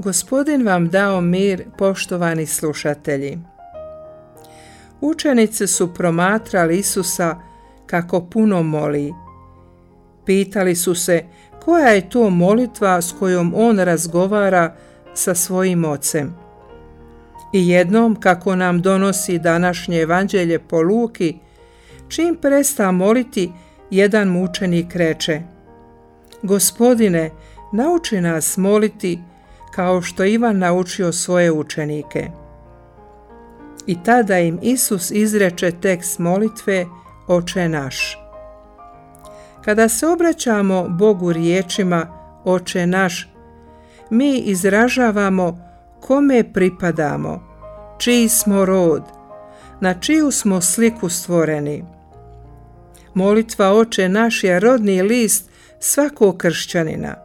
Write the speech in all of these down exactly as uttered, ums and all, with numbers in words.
Gospodin vam dao mir, poštovani slušatelji. Učenici su promatrali Isusa kako puno moli. Pitali su se koja je to molitva s kojom on razgovara sa svojim ocem. I jednom, kako nam donosi današnje evanđelje po Luki, čim presta moliti, jedan mučenik reče: Gospodine, nauči nas moliti kao što Ivan naučio svoje učenike. I tada im Isus izreče tekst molitve Oče naš. Kada se obraćamo Bogu riječima Oče naš, mi izražavamo kome pripadamo, čiji smo rod, na čiju smo sliku stvoreni. Molitva Oče naš je rodni list svakog kršćanina.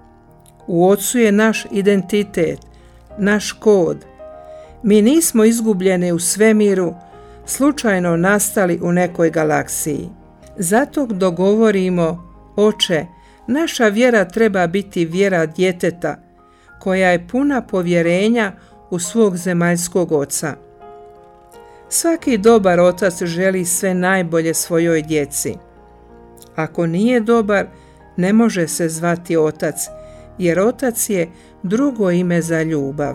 U Otcu je naš identitet, naš kod. Mi nismo izgubljeni u svemiru, slučajno nastali u nekoj galaksiji. Zato dogovorimo: Oče, naša vjera treba biti vjera djeteta, koja je puna povjerenja u svog zemaljskog oca. Svaki dobar otac želi sve najbolje svojoj djeci. Ako nije dobar, ne može se zvati otac, jer otac je drugo ime za ljubav.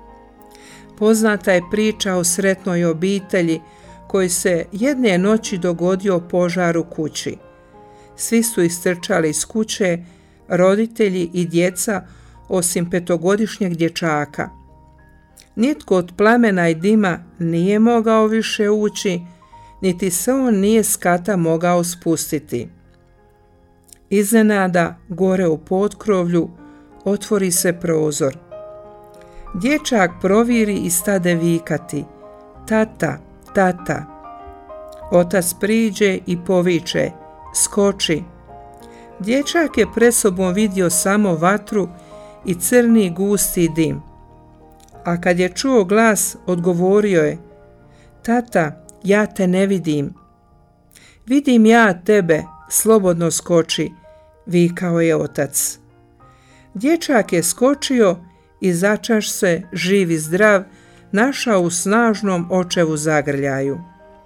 Poznata je priča o sretnoj obitelji koji se jedne noći dogodio požar u kući. Svi su istrčali iz kuće, roditelji i djeca, osim petogodišnjeg dječaka. Nitko od plamena i dima nije mogao više ući, niti se on nije s kata mogao spustiti. Iznenada, gore u potkrovlju, otvori se prozor. Dječak proviri i stade vikati: Tata, tata. Otac priđe i poviče: Skoči. Dječak je pred sobom vidio samo vatru i crni gusti dim. A kad je čuo glas, odgovorio je: Tata, ja te ne vidim. Vidim ja tebe, slobodno skoči, vikao je otac. Dječak je skočio i začaš se, živ i zdrav, našao u snažnom očevu zagrljaju.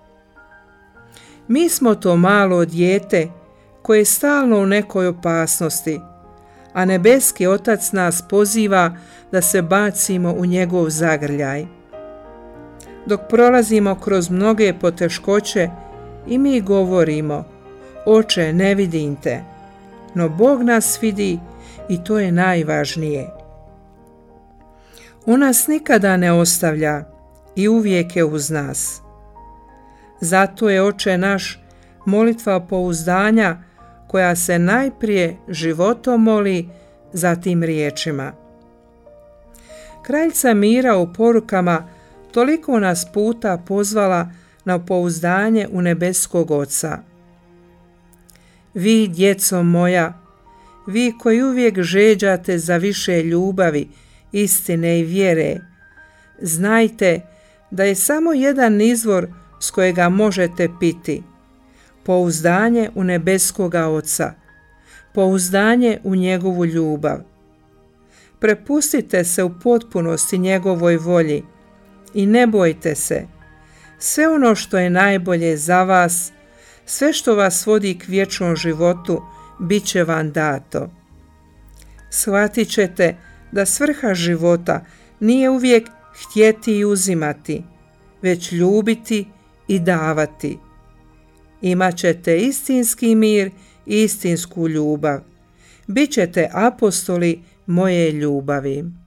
Mi smo to malo dijete koje je stalno u nekoj opasnosti, a nebeski otac nas poziva da se bacimo u njegov zagrljaj. Dok prolazimo kroz mnoge poteškoće i mi govorimo: Oče, ne vidim te, no Bog nas vidi i to je najvažnije. On nas nikada ne ostavlja i uvijek je uz nas. Zato je Oče naš molitva pouzdanja koja se najprije životom moli, zatim riječima. Kraljica mira u porukama toliko nas puta pozvala na pouzdanje u nebeskog Oca. Vi, djeco moja, vi koji uvijek žeđate za više ljubavi, istine i vjere, znajte da je samo jedan izvor s kojega možete piti: pouzdanje u nebeskoga Oca, pouzdanje u njegovu ljubav. Prepustite se u potpunosti njegovoj volji i ne bojte se. Sve ono što je najbolje za vas, sve što vas vodi k vječnom životu, bit će vam dato. Shvatit ćete da svrha života nije uvijek htjeti i uzimati, već ljubiti i davati. Imat ćete istinski mir i istinsku ljubav. Bićete apostoli moje ljubavi.